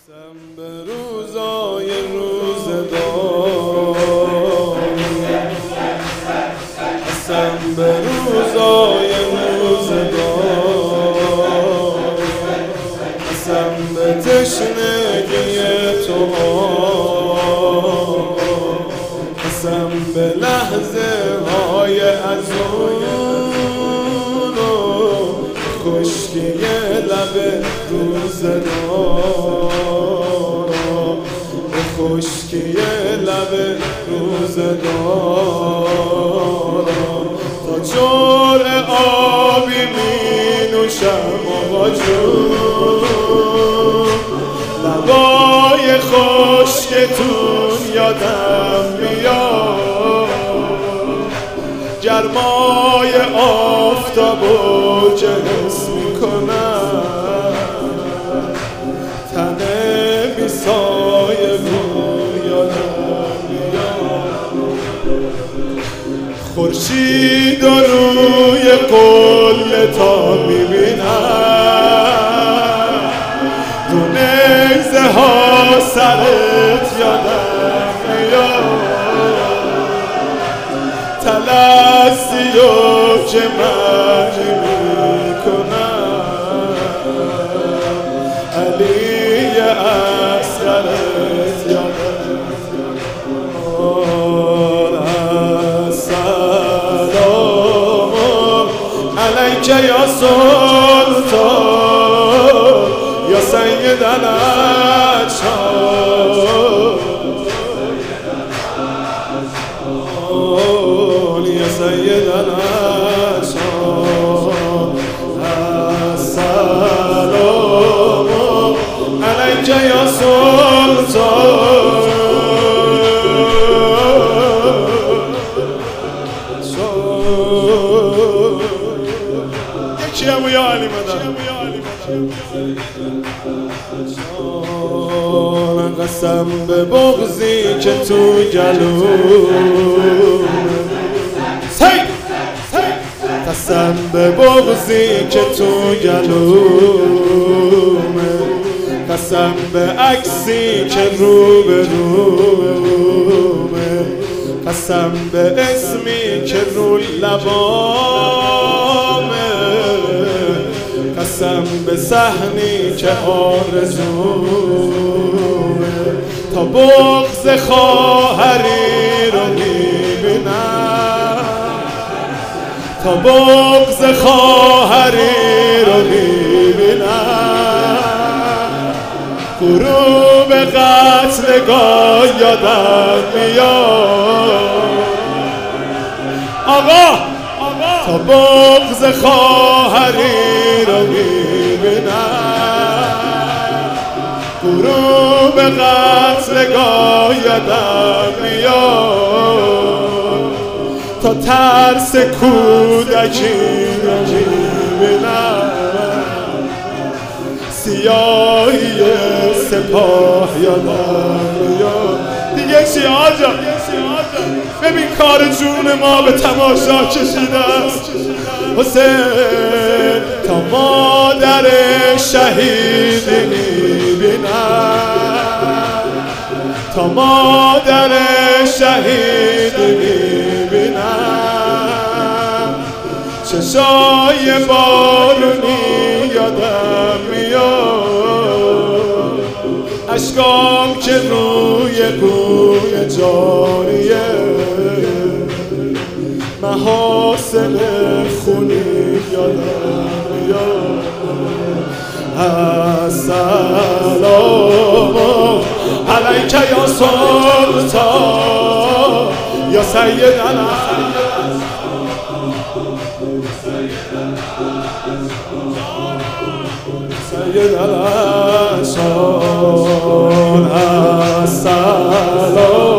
قسم به روزای روزگار، قسم به روزای روزگار، قسم به تشنگی تو، قسم به لحظه های ازون و خشکی لب روزگار، خشکی لب روزگار. تا جرعه آبی می نوشم آقا جون، لبای خشکتون یادم میاد، گرمای آفتابو که حس میکنم، تن بی سایه بود یادم میاد. خورشید روی قله تا میبینم، تو نیزه ها سرت یادم میاد، تلسیو که من میکنم، علی اصغرت یادم میاد. السلام علیک یا سلطان یا سید الاشهار، یا سید الاشهار. السلام علیک یا سلطان. یکی همو یا علی مدن. قسم به بغضی که تو گلوم، قسم به بغضی که تو گلومه، قسم به عکسی که رو به رومه، قسم به اسمی که رو لبامه، قسم به صحنی که آرزومه. تا بغض خواهری رو میبینم، تا بغض خواهری رو میبینم، غروب قتلگاه یادم میاد. آقا تا بغض خواهری رو میبینم، غروب قتلگاه یادم میاد. تا ترس کودکی رو میبینم، سیاهی سپاه یادم میاد. دیگه چی آجا؟ ببین کار جون ما به تماشا کشیده است حسین. تا مادر شهیدی میبینم، تا مادر شهیدی میبینم، چشای بارونی یادم میاد، اشکام که روی کوی جاریه، محاسن خونی یادم میاد. السلام علیک یا سلطان یا سید الاشهار، سید الاشهار. السلام